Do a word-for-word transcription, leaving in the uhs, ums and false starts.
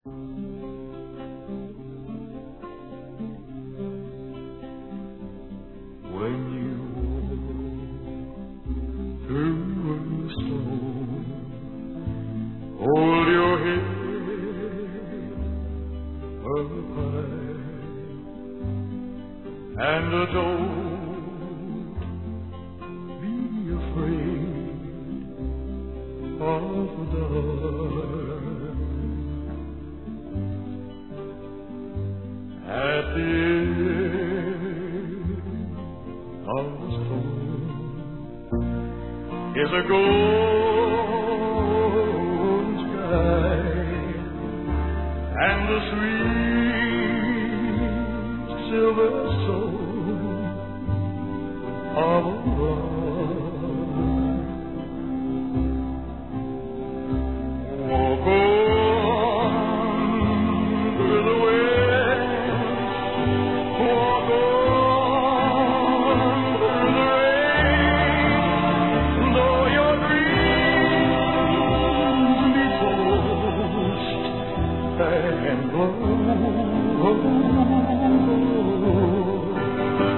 When you walk through a storm, hold your head up high and don't be afraid of the dark. At the end of the storm is a golden sky and the sweet silver soul of a bride. Walk on through the wind, walk on through the rain, though your dreams be tossed and blown.